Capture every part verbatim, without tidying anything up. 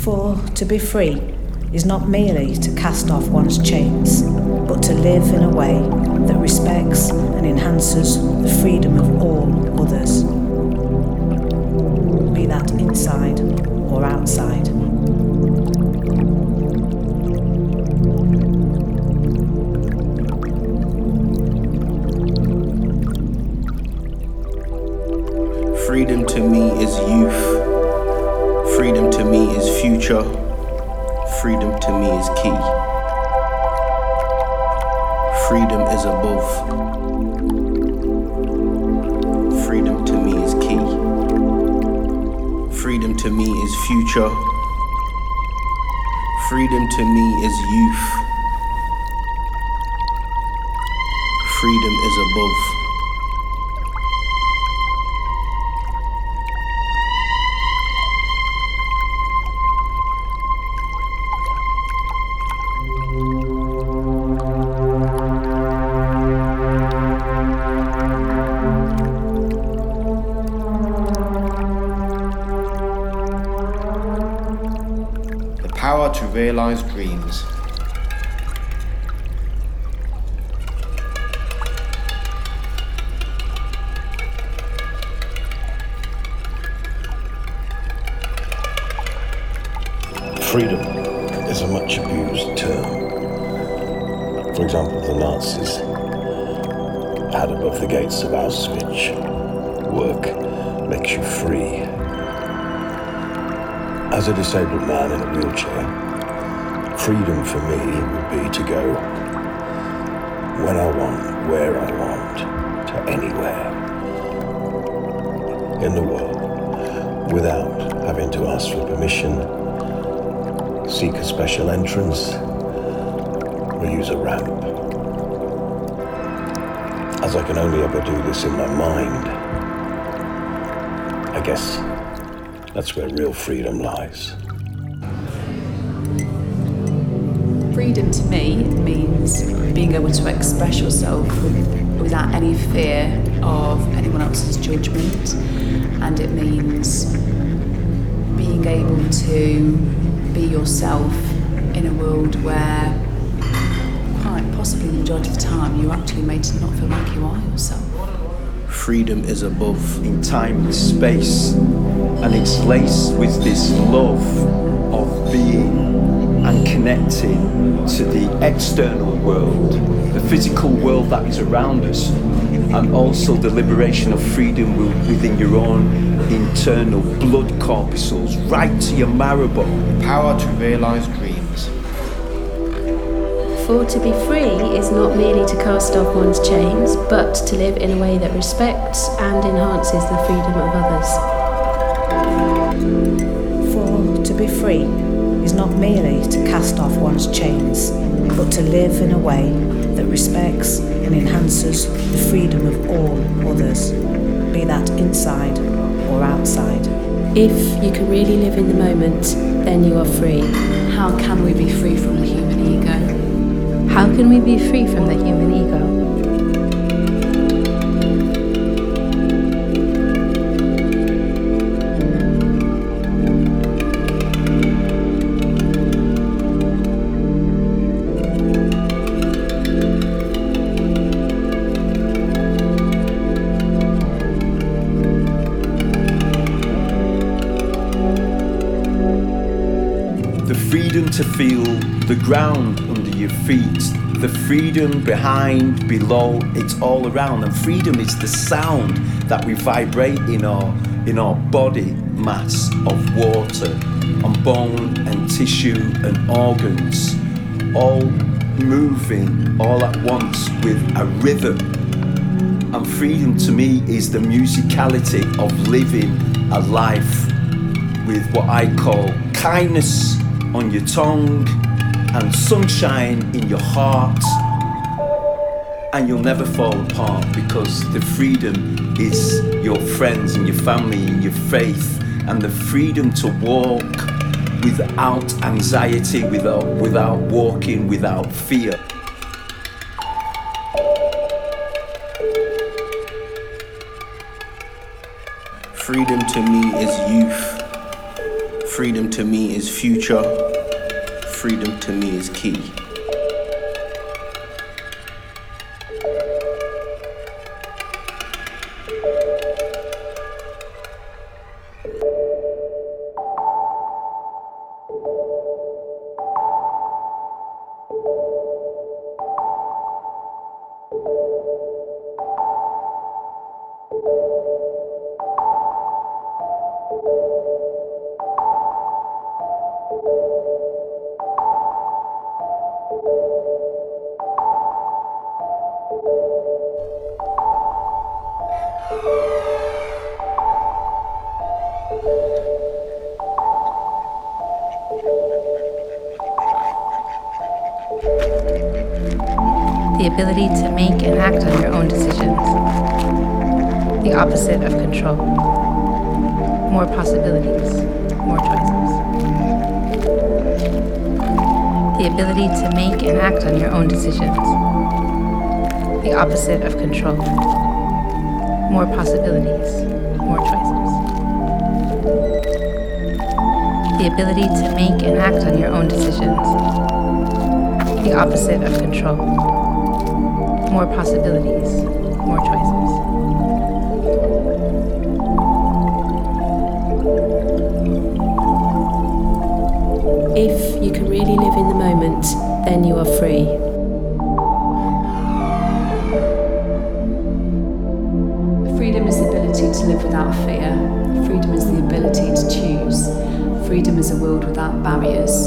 For to be free is not merely to cast off one's chains, but to live in a way that respects and enhances the freedom of all others, be that inside or outside. Freedom to me is youth. Freedom to me is future. Freedom to me is key. Freedom is above. Freedom to me is key. Freedom to me is future. Freedom to me is youth. Freedom is above. Power to realize dreams. Freedom is a much abused term. For example, the Nazis had above the gates of Auschwitz, work makes you free. As a disabled man in a wheelchair, freedom for me would be to go when I want, where I want, to anywhere in the world without having to ask for permission, seek a special entrance, or use a ramp. As I can only ever do this in my mind, I guess that's where real freedom lies. Freedom to me means being able to express yourself without any fear of anyone else's judgment, and it means being able to be yourself in a world where quite possibly the majority of the time you're actually made to not feel like you are yourself. Freedom is above. In time and space, and it's laced with this love of being and connecting to the external world, the physical world that is around us, and also the liberation of freedom within your own internal blood corpuscles, right to your marrow bone. Power to realize dreams. For to be free is not merely to cast off one's chains, but to live in a way that respects and enhances the freedom of others. For to be free is not merely to cast off one's chains, but to live in a way that respects and enhances the freedom of all others, be that inside or outside. If you can really live in the moment, then you are free. How can we be free from the human ego? How can we be free from the human ego? The freedom to feel the ground under your feet, the freedom behind, below, it's all around. And freedom is the sound that we vibrate in our in our body mass of water, on bone and tissue and organs, all moving all at once with a rhythm. And freedom to me is the musicality of living a life with what I call kindness on your tongue and sunshine in your heart, and you'll never fall apart because the freedom is your friends and your family and your faith, and the freedom to walk without anxiety, without, without walking without fear. Freedom to me is youth. Freedom to me is future. Freedom to me is key. The ability to make and act on your own decisions. The opposite of control. More possibilities, more choices. The ability to make and act on your own decisions. The opposite of control. More possibilities, more choices. The ability to make and act on your own decisions. The opposite of control. More possibilities, more choices. If you can really live in the moment, then you are free. Freedom is the ability to live without fear. Freedom is the ability to choose. Freedom is a world without barriers.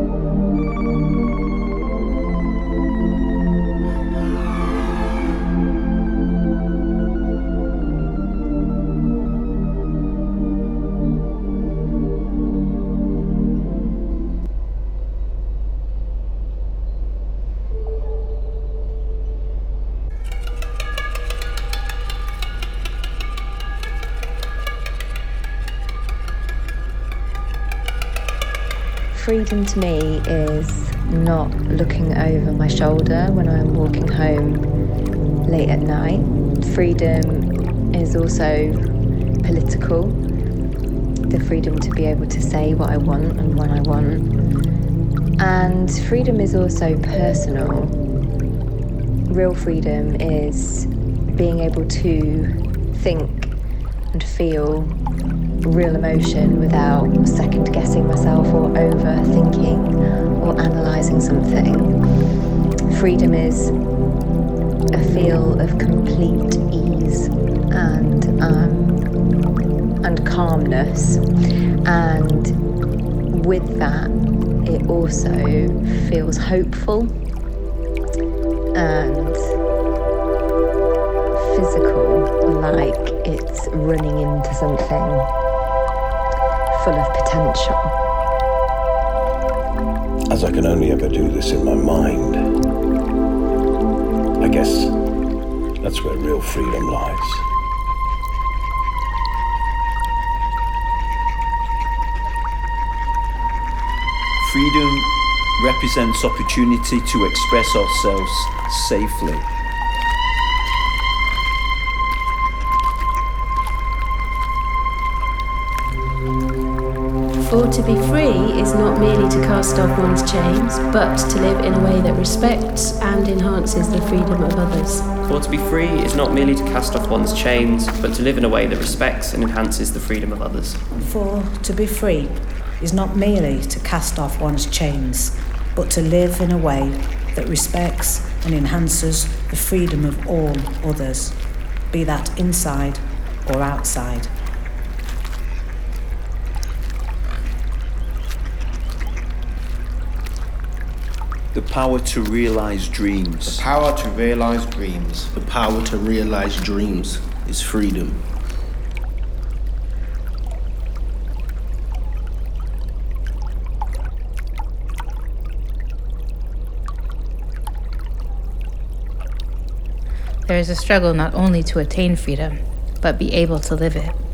Freedom to me is not looking over my shoulder when I'm walking home late at night. Freedom is also political. The freedom to be able to say what I want and when I want. And freedom is also personal. Real freedom is being able to think and feel real emotion without second guessing myself or overthinking or analysing something. Freedom is a feel of complete ease and um, and calmness, and with that it also feels hopeful and physical, like it's running into something full of potential. As I can only ever do this in my mind, I guess that's where real freedom lies. Freedom represents opportunity to express ourselves safely. For to be free is not merely to cast off one's chains, but to live in a way that respects and enhances the freedom of others. For to be free is not merely to cast off one's chains, but to live in a way that respects and enhances the freedom of others. For to be free is not merely to cast off one's chains, but to live in a way that respects and enhances the freedom of all others, be that inside or outside. The power to realize dreams. The power to realize dreams. The power to realize dreams is freedom. There is a struggle not only to attain freedom, but be able to live it.